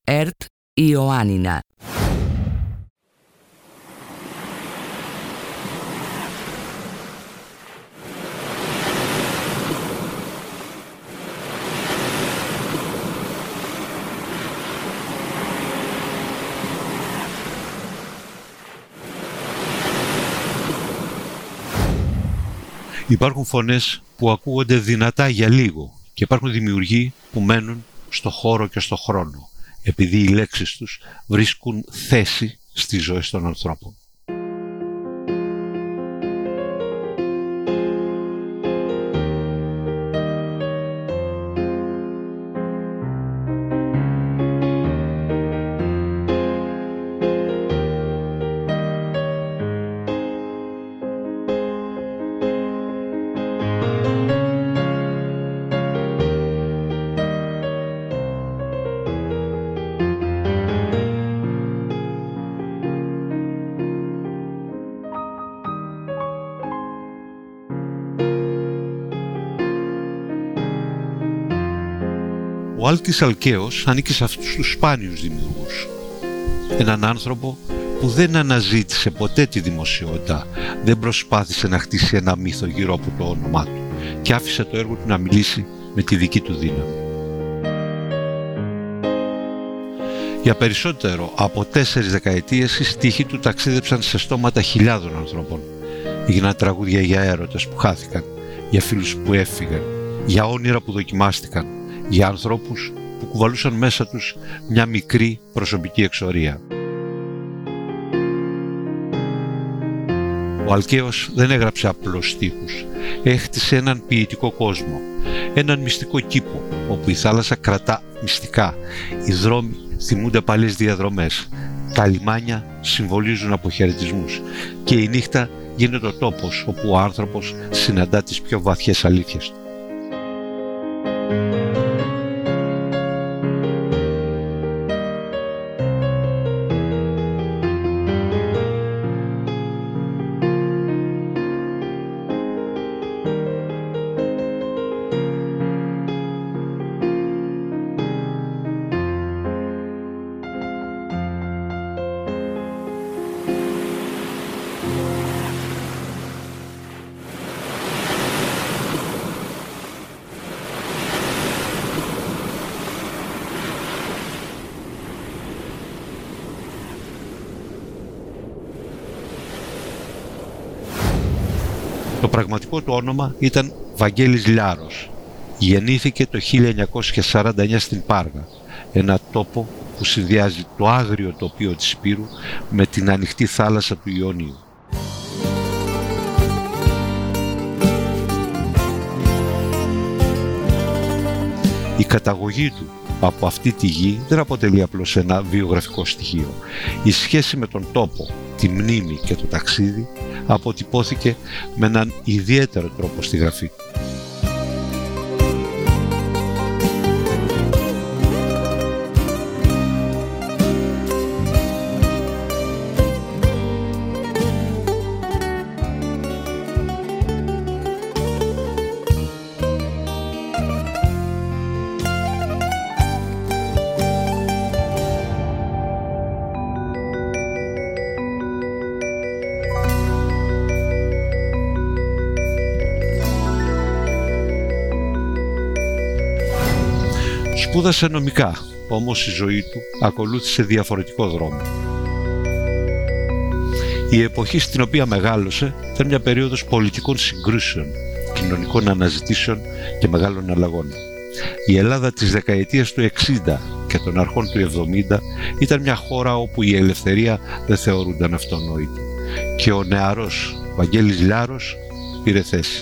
ΕΡΤ Ιωάννινα. Υπάρχουν φωνές που ακούγονται δυνατά για λίγο και υπάρχουν δημιουργοί που μένουν στο χώρο και στο χρόνο, επειδή οι λέξεις τους βρίσκουν θέση στις ζωές των ανθρώπων. Ο Άλκης Αλκαίος ανήκει σε αυτούς τους σπάνιους δημιουργούς. Έναν άνθρωπο που δεν αναζήτησε ποτέ τη δημοσιότητα, δεν προσπάθησε να χτίσει ένα μύθο γύρω από το όνομά του και άφησε το έργο του να μιλήσει με τη δική του δύναμη. Για περισσότερο από 4 δεκαετίες οι στίχοι του ταξίδεψαν σε στόματα χιλιάδων ανθρώπων. Έγιναν τραγούδια για έρωτες που χάθηκαν, για φίλους που έφυγαν, για όνειρα που δοκιμάστηκαν, για ανθρώπους που κουβαλούσαν μέσα τους μια μικρή προσωπική εξορία. Ο Αλκαίος δεν έγραψε απλώς στίχους, έχτισε έναν ποιητικό κόσμο, έναν μυστικό κήπο, όπου η θάλασσα κρατά μυστικά, οι δρόμοι θυμούνται παλιές διαδρομές, τα λιμάνια συμβολίζουν αποχαιρετισμούς και η νύχτα γίνεται ο τόπος όπου ο άνθρωπος συναντά τις πιο βαθιές αλήθειες του. Το πραγματικό του όνομα ήταν Βαγγέλης Λιάρος. Γεννήθηκε το 1949 στην Πάργα, ένα τόπο που συνδυάζει το άγριο τοπίο της Υπήρου με την ανοιχτή θάλασσα του Ιωνίου. Η καταγωγή του από αυτή τη γη δεν αποτελεί απλώς ένα βιογραφικό στοιχείο. Η σχέση με τον τόπο, τη μνήμη και το ταξίδι αποτυπώθηκε με έναν ιδιαίτερο τρόπο στη γραφή. Σπούδασε νομικά, όμως η ζωή του ακολούθησε διαφορετικό δρόμο. Η εποχή στην οποία μεγάλωσε ήταν μια περίοδος πολιτικών συγκρούσεων, κοινωνικών αναζητήσεων και μεγάλων αλλαγών. Η Ελλάδα της δεκαετίας του 60 και των αρχών του 70 ήταν μια χώρα όπου η ελευθερία δεν θεωρούνταν αυτονόητη και ο νεαρός Βαγγέλης Λιάρος πήρε θέση.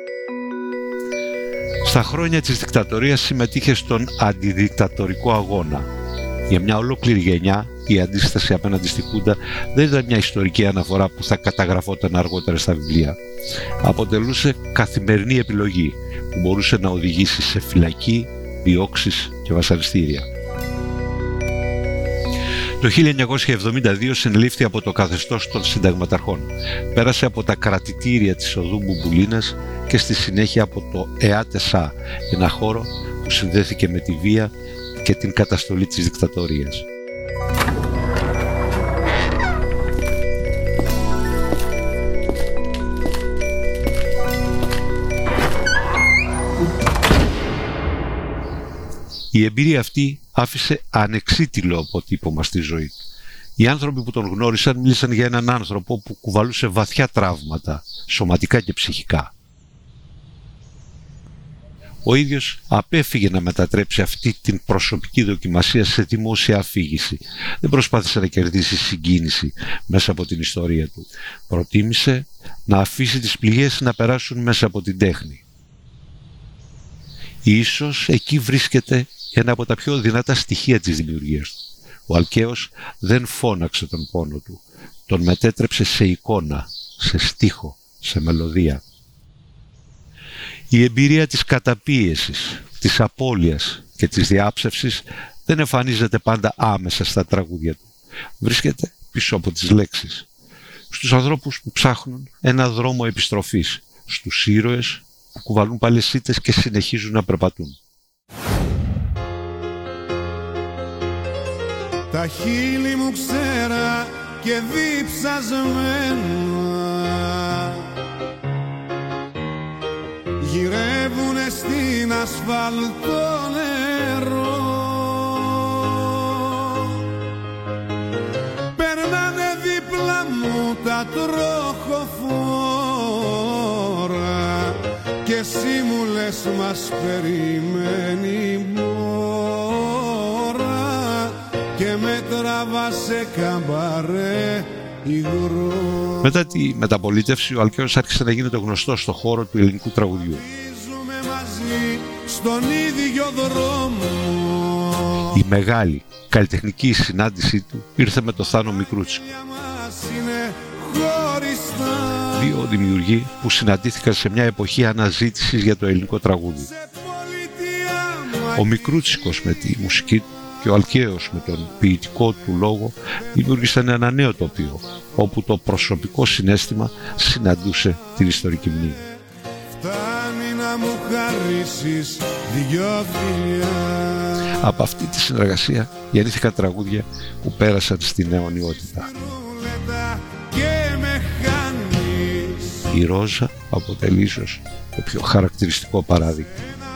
Στα χρόνια της δικτατορίας συμμετείχε στον αντιδικτατορικό αγώνα. Για μια ολόκληρη γενιά η αντίσταση απέναντι στη Χούντα δεν ήταν μια ιστορική αναφορά που θα καταγραφόταν αργότερα στα βιβλία. Αποτελούσε καθημερινή επιλογή που μπορούσε να οδηγήσει σε φυλακή, διώξεις και βασανιστήρια. Το 1972 συνελήφθη από το καθεστώς των συνταγματαρχών. Πέρασε από τα κρατητήρια της οδού Μπουμπουλίνας και στη συνέχεια από το ΕΑΤΕΣΑ, ένα χώρο που συνδέθηκε με τη βία και την καταστολή της δικτατορίας. Η εμπειρία αυτή άφησε ανεξίτηλο αποτύπωμα στη ζωή. Οι άνθρωποι που τον γνώρισαν μίλησαν για έναν άνθρωπο που κουβαλούσε βαθιά τραύματα, σωματικά και ψυχικά. Ο ίδιος απέφυγε να μετατρέψει αυτή την προσωπική δοκιμασία σε δημόσια αφήγηση. Δεν προσπάθησε να κερδίσει συγκίνηση μέσα από την ιστορία του. Προτίμησε να αφήσει τις πληγές να περάσουν μέσα από την τέχνη. Ίσως εκεί βρίσκεται ένα από τα πιο δυνατά στοιχεία της δημιουργίας του. Ο Αλκαίος δεν φώναξε τον πόνο του. Τον μετέτρεψε σε εικόνα, σε στίχο, σε μελωδία. Η εμπειρία της καταπίεσης, της απώλειας και της διάψευσης δεν εμφανίζεται πάντα άμεσα στα τραγούδια του. Βρίσκεται πίσω από τις λέξεις. Στους ανθρώπους που ψάχνουν ένα δρόμο επιστροφής. Στους ήρωες που κουβαλούν παλαισίτες και συνεχίζουν να περπατούν. Τα χείλη μου ξέρα και διψασμένα γυρεύουνε στην ασφαλτό νερό. Περνάνε δίπλα μου τα τροχοφόρα και εσύ μου λες μας περιμένει μόρα και με τραβά σε καμπαρέ υγρό. Μετά τη μεταπολίτευση, ο Αλκαίος άρχισε να γίνεται γνωστός στο χώρο του ελληνικού τραγουδιού. Μαζί στον ίδιο δρόμο. Η μεγάλη καλλιτεχνική συνάντησή του ήρθε με το Θάνο Μικρούτσικο. Δύο δημιουργοί που συναντήθηκαν σε μια εποχή αναζήτησης για το ελληνικό τραγούδι. Ο Μικρούτσικος με τη μουσική του και ο Αλκαίος με τον ποιητικό του λόγο δημιούργησαν ένα νέο τοπίο, όπου το προσωπικό συναίσθημα συναντούσε την ιστορική μνήμη. Φτάνει να μου χαρίσεις δυο φιλιά. Από αυτή τη συνεργασία γεννήθηκαν τραγούδια που πέρασαν στην αιωνιότητα. Η Ρόζα αποτελεί ίσως το πιο χαρακτηριστικό παράδειγμα.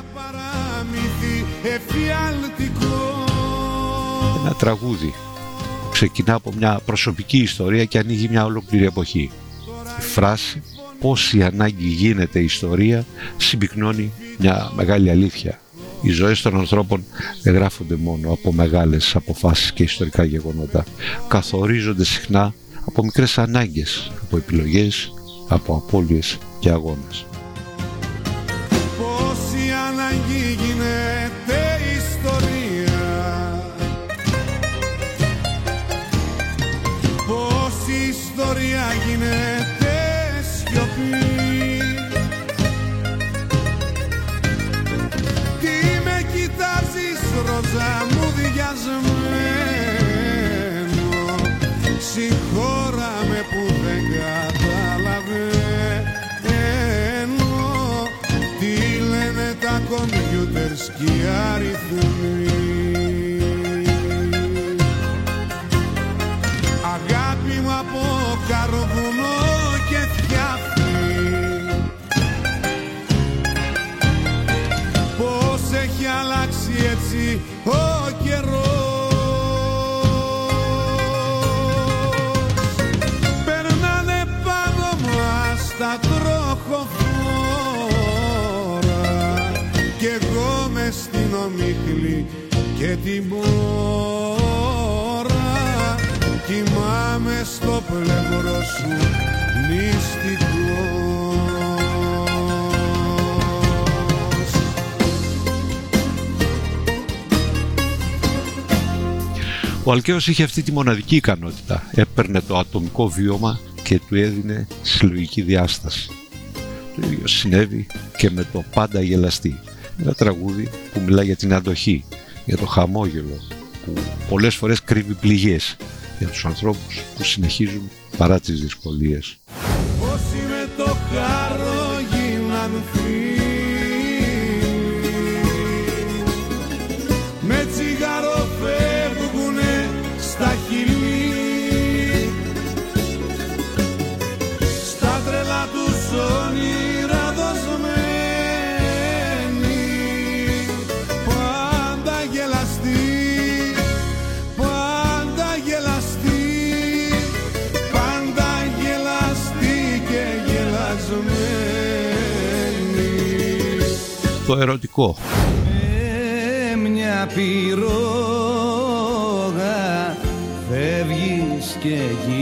Ένα τραγούδι που ξεκινά από μια προσωπική ιστορία και ανοίγει μια ολόκληρη εποχή. Η φράση «Πώς η ανάγκη γίνεται ιστορία» συμπυκνώνει μια μεγάλη αλήθεια. Οι ζωές των ανθρώπων δεν γράφονται μόνο από μεγάλες αποφάσεις και ιστορικά γεγονότα. Καθορίζονται συχνά από μικρές ανάγκες, από επιλογές, από απώλειες και αγώνες. Πώς η ανάγκη γίνεται ιστορία, πώς η ιστορία γίνεται σιωπή. Τι με κοιτάζεις Ρόζα μου διασμένο, συγχώραμε που δεν καταλαβαίνω τι λένε τα κομπιούτερς και οι αριθμοί. Αγάπη μου από καρβουνό και φτιάχνει, πώς έχει αλλάξει έτσι ο καιρός. Τα τροχοφόρα κι εγώ μες στην ομίχλη και την μόρα κοιμάμαι στο πλευρό σου μυστικός. Ο Αλκαίος είχε αυτή τη μοναδική ικανότητα. Έπαιρνε το ατομικό βίωμα και του έδινε συλλογική διάσταση. Το ίδιο συνέβη και με το «Πάντα γελαστή». Ένα τραγούδι που μιλά για την αντοχή, για το χαμόγελο που πολλές φορές κρύβει πληγές, για τους ανθρώπους που συνεχίζουν παρά τις δυσκολίες. Όσοι με το χαρό γίναν φίλοι, με τσιγάρο το ερωτικό. Μια πυρόγα φεύγεις και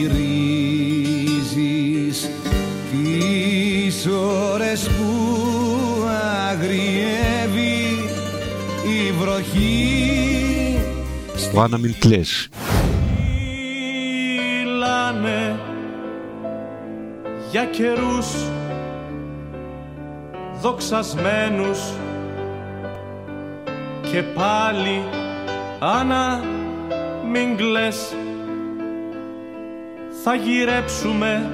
γυρίζεις τις ώρες που αγριεύει η βροχή. Το Άννα μην κλαις. Μιλάνε για καιρούς δοξασμένους και πάλι Άννα μην κλαις, θα γυρέψουμε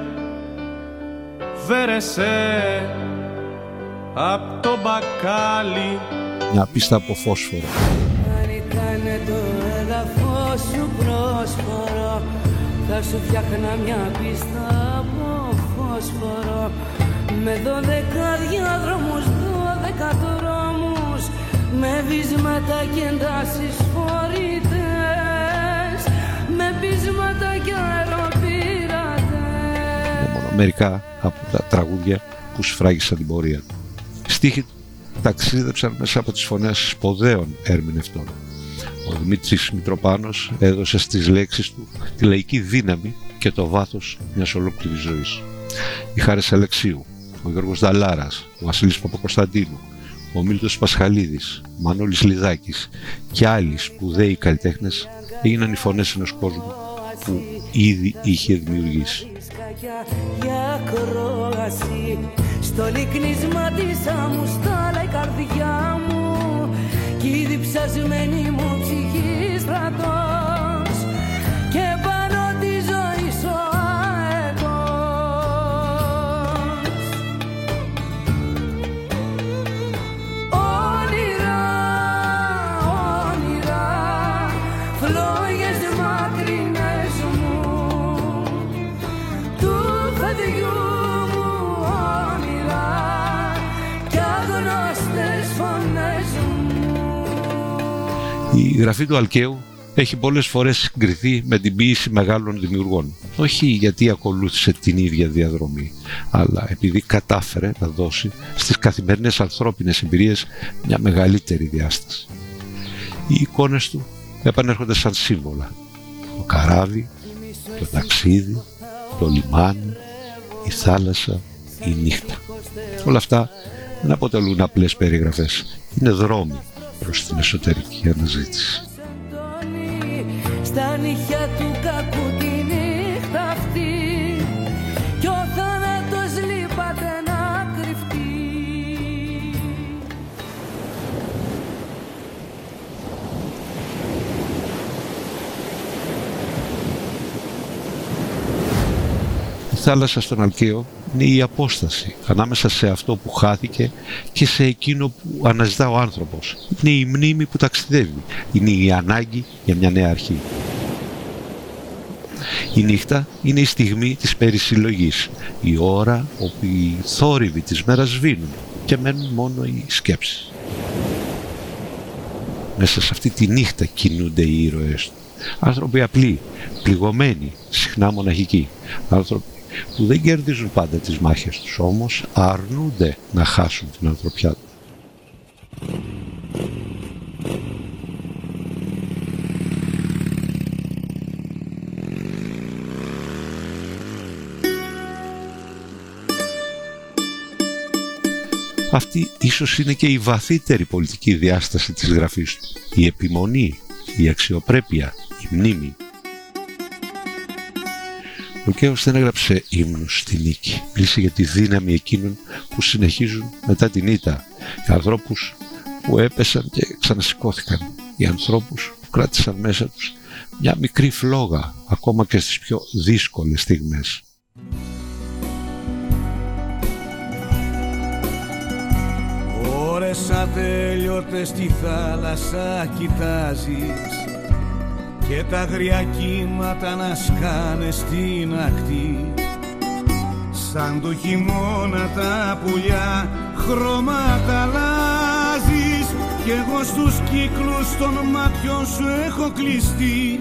βέρεσέ απ' το μπακάλι. Μια πίστα από φόσφορο. Αν ήτανε το έδαφος σου πρόσφορο, θα σου φτιάχνα μια πίστα από φόσφορο, με 12 διάδρομους, 12 δρόμους, με βίσματα και εντάσεις φορητές, με πείσματα και αεροπειρατές. Μόνο μερικά από τα τραγούδια που σφράγισαν την πορεία. Στίχοι ταξίδεψαν μέσα από τις φωνές σποδαίων ερμηνευτών. Ο Δημήτρης Μητροπάνος έδωσε στις λέξεις του τη λαϊκή δύναμη και το βάθος μιας ολόκληρης ζωής. Η Χάρης Αλεξίου, ο Γιώργος Δαλάρας, ο Βασίλης Παπακοσταντίνου, ο Μίλτος Πασχαλίδης, ο Μανώλης Λιδάκης και άλλοι σπουδαίοι καλλιτέχνες έγιναν οι φωνές ενός κόσμου που ήδη είχε δημιουργήσει. Για ακρόαση, στο λυκνίσμα της άμμου στάλα η καρδιά μου κι η διψασμένη μου ψυχή στρατός και πάνω τη ζωή σου αετός. Όνειρα, όνειρα, φλόγες μακρινές μου του παιδιού μου όνειρα κι αγνώστες φωνές μου. Η γραφή του Αλκαίου έχει πολλές φορές συγκριθεί με την ποίηση μεγάλων δημιουργών. Όχι γιατί ακολούθησε την ίδια διαδρομή, αλλά επειδή κατάφερε να δώσει στις καθημερινές ανθρώπινες εμπειρίες μια μεγαλύτερη διάσταση. Οι εικόνες του επανέρχονται σαν σύμβολα. Το καράβι, το ταξίδι, το λιμάνι, η θάλασσα, η νύχτα. Όλα αυτά δεν αποτελούν απλές περιγραφές. Είναι δρόμοι προς την εσωτερική αναζήτηση. Στα νύχια του κακού τη νύχτα αυτή κι ο θάνατος λείπατε να κρυφτεί. Η θάλασσα στον Αλκαίο είναι η απόσταση ανάμεσα σε αυτό που χάθηκε και σε εκείνο που αναζητά ο άνθρωπος. Είναι η μνήμη που ταξιδεύει. Είναι η ανάγκη για μια νέα αρχή. Η νύχτα είναι η στιγμή της περισυλλογής. Η ώρα όπου οι θόρυβοι της μέρας σβήνουν και μένουν μόνο οι σκέψεις. Μέσα σε αυτή τη νύχτα κινούνται οι ήρωες του. Άνθρωποι απλοί, πληγωμένοι, συχνά μοναχικοί. Άνθρωποι που δεν κερδίζουν πάντα τις μάχες τους, όμως αρνούνται να χάσουν την ανθρωπιά τους. Αυτή ίσως είναι και η βαθύτερη πολιτική διάσταση της γραφής του. Η επιμονή, η αξιοπρέπεια, η μνήμη. Ο Αλκαίος δεν έγραψε ύμνους στη νίκη. Μίλησε για τη δύναμη εκείνων που συνεχίζουν μετά την ήττα. Οι ανθρώπους που έπεσαν και ξανασηκώθηκαν. Οι ανθρώπους που κράτησαν μέσα τους μια μικρή φλόγα ακόμα και στις πιο δύσκολες στιγμές. Ώρες ατέλειωτες στη θάλασσα κοιτάζεις και τα αγριά κύματα να σκάνε στην ακτή. Σαν το χειμώνα τα πουλιά χρώματα αλλάζεις κι εγώ στους κύκλους των μάτιων σου έχω κλειστεί.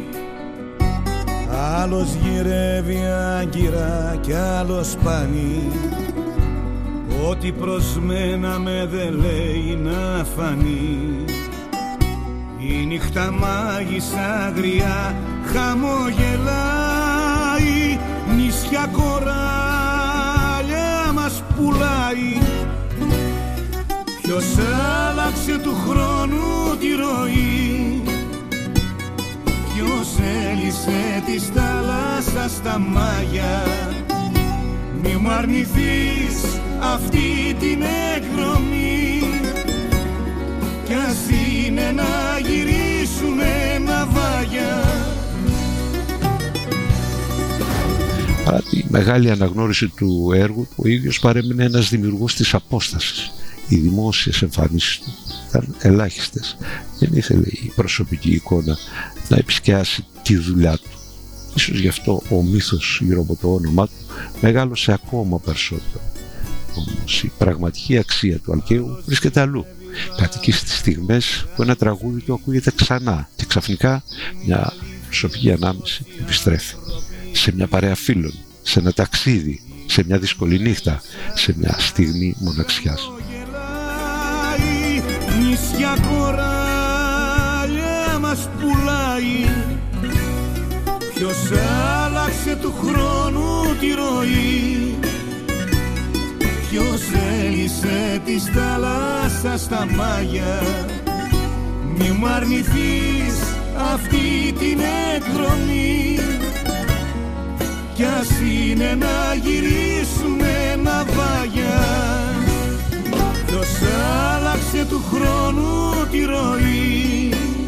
Άλλος γυρεύει άγκυρα κι άλλος σπάνι, Ό,τι προς μένα με δε λέει να φανεί. Η νύχτα μάγισσα αγριά χαμογελάει, νησιά κοράλια μας πουλάει. Ποιος άλλαξε του χρόνου τη ροή, ποιος έλυσε της θάλασσας τα μάγια. Μη μου αρνηθείς αυτή την εκδρομή, κι ας είναι να γυρίσουμε ναυάγια. Παρά τη μεγάλη αναγνώριση του έργου, ο ίδιος παρέμεινε ένας δημιουργός της απόστασης. Οι δημόσιες εμφανίσεις του ήταν ελάχιστες. Δεν ήθελε η προσωπική εικόνα να επισκιάσει τη δουλειά του. Ίσως γι' αυτό ο μύθος γύρω από το όνομά του μεγάλωσε ακόμα περισσότερο. Όμως η πραγματική αξία του Αλκαίου βρίσκεται αλλού. Κατοικεί στις στιγμές που ένα τραγούδι του ακούγεται ξανά και ξαφνικά μια προσωπική ανάμνηση επιστρέφει. Σε μια παρέα φίλων, σε ένα ταξίδι, σε μια δύσκολη νύχτα, σε μια στιγμή μοναξιάς. Νησιά κοράλια μας πουλάει, ποιος άλλαξε του χρόνου τη ροή, ποιος έλυσε της θάλασσας τα μάγια. Μη μου αρνηθείς αυτή την εκδρομή, κι ας είναι να γυρίσουμε ναυάγια. Ποιος άλλαξε του χρόνου τη ροή,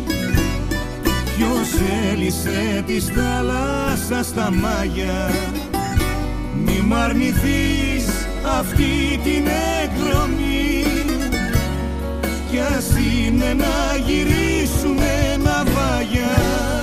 ποιος έλυσε της θάλασσας τα μάγια. Μη μ' αρνηθείς αυτή την εκδρομή, κι ας είναι να γυρίσουμε ναυάγια.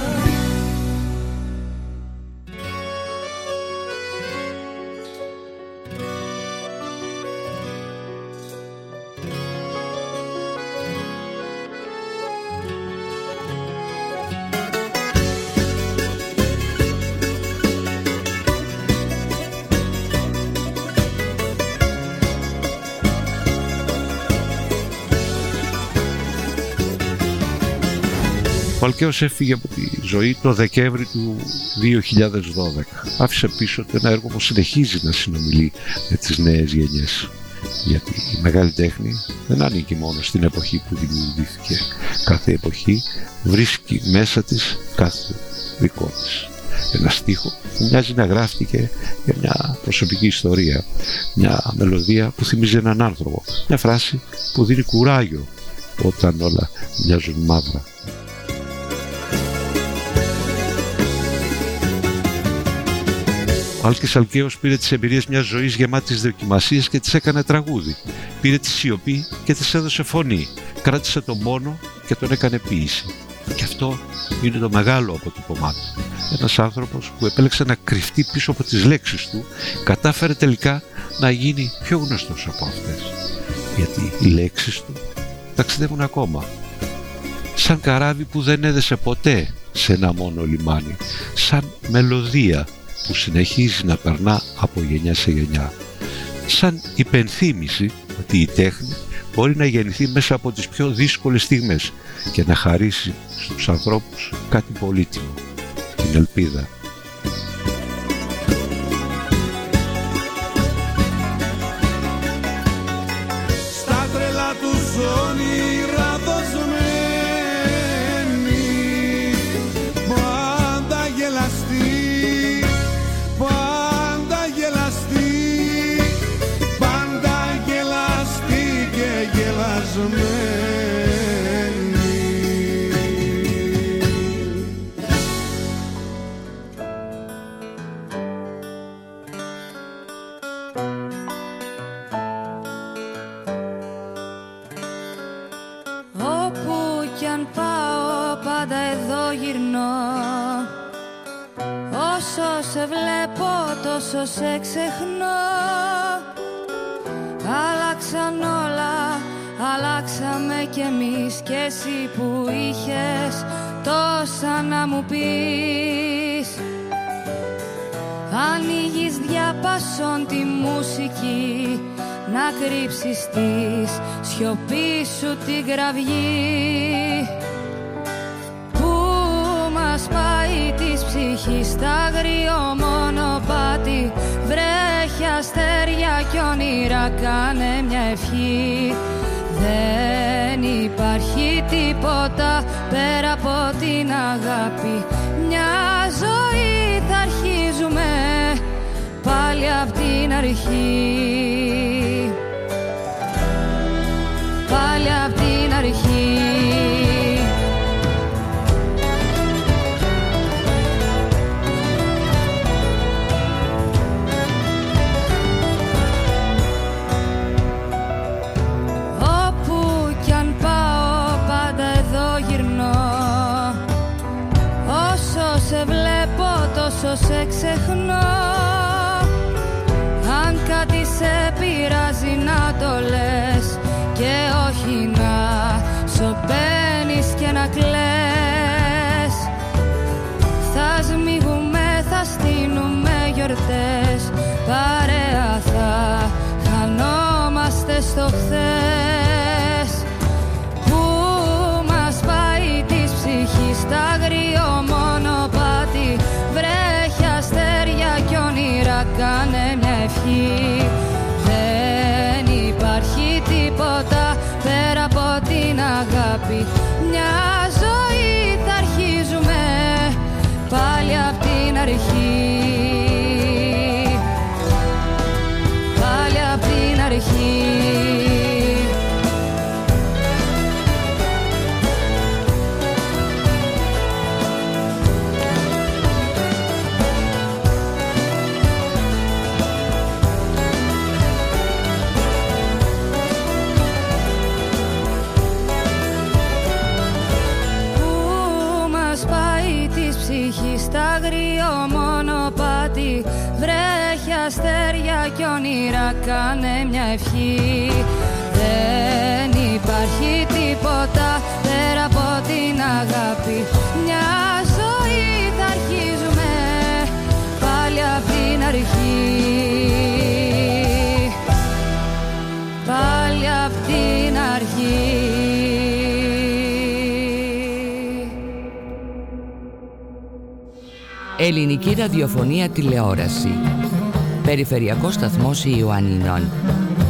Ο Αλκαίος έφυγε από τη ζωή το Δεκέμβρη του 2012. Άφησε πίσω του ένα έργο που συνεχίζει να συνομιλεί με τις νέες γενιές. Γιατί η μεγάλη τέχνη δεν ανήκει μόνο στην εποχή που δημιουργήθηκε. Κάθε εποχή βρίσκει μέσα της κάθε δικό της. Ένα στίχο που μοιάζει να γράφτηκε για μια προσωπική ιστορία. Μια μελωδία που θυμίζει έναν άνθρωπο. Μια φράση που δίνει κουράγιο όταν όλα μοιάζουν μαύρα. Ο Άλκης Αλκαίος πήρε τις εμπειρίες μιας ζωής γεμάτης δοκιμασίες και τις έκανε τραγούδι. Πήρε τη σιωπή και τις έδωσε φωνή. Κράτησε τον πόνο και τον έκανε ποίηση. Και αυτό είναι το μεγάλο αποτύπωμά του. Ένας άνθρωπος που επέλεξε να κρυφτεί πίσω από τις λέξεις του, κατάφερε τελικά να γίνει πιο γνωστός από αυτές. Γιατί οι λέξεις του ταξιδεύουν ακόμα. Σαν καράβι που δεν έδεσε ποτέ σε ένα μόνο λιμάνι. Σαν μελωδία που συνεχίζει να περνά από γενιά σε γενιά. Σαν υπενθύμηση ότι η τέχνη μπορεί να γεννηθεί μέσα από τις πιο δύσκολες στιγμές και να χαρίσει στους ανθρώπους κάτι πολύτιμο, την ελπίδα. Στα τρελά του όνειρα δοσμένη, πάντα γελαστή, πάντα γελαστή, πάντα γελαστή και γελασμένη. Όπου κι αν πάω πάντα εδώ γυρνώ. Όσο σε βλέπω τόσο σε ξεχνώ. Άλλαξαν όλα, αλλάξαμε κι εμείς. Κι εσύ που είχες τόσα να μου πεις. Ανοίγεις διαπασόν τη μουσική, να κρύψεις τη σιωπή σου την κραυγή που μας πάει της ψυχής στα αγριό μονοπάτι. Βρέχει αστέρια κι όνειρα, κάνε μια ευχή. Δεν υπάρχει τίποτα πέρα από την αγάπη. Μια ζωή θα αρχίζουμε πάλι απ' την αρχή. Πάλι απ' την αρχή. Σε βλέπω τόσο σε ξεχνώ. Αν κάτι σε πειράζει να το λες και όχι να σωπαίνεις και να κλαις. Θα σμίγουμε, θα στείνουμε γιορτές, παρέα θα χανόμαστε στο χθες που μας πάει της ψυχής στα αγριό μονοπάτι. Βρέχει αστέρια κι όνειρα, κάνε μια ευχή. Δεν υπάρχει τίποτα πέρα από την αγάπη. Μια ζωή θα αρχίζουμε πάλι απ' την αρχή. Πάλι απ' την αρχή. Στα αγριό μονοπάτι. Βρέχει αστέρια κι όνειρα, κάνε μια ευχή. Δεν υπάρχει τίποτα πέρα από την αγάπη. Μια ζωή θα αρχίζουμε πάλι απ' την αρχή. Πάλι απ' την αρχή. Ελληνική ραδιοφωνία τηλεόραση. Περιφερειακός σταθμός Ιωαννινών.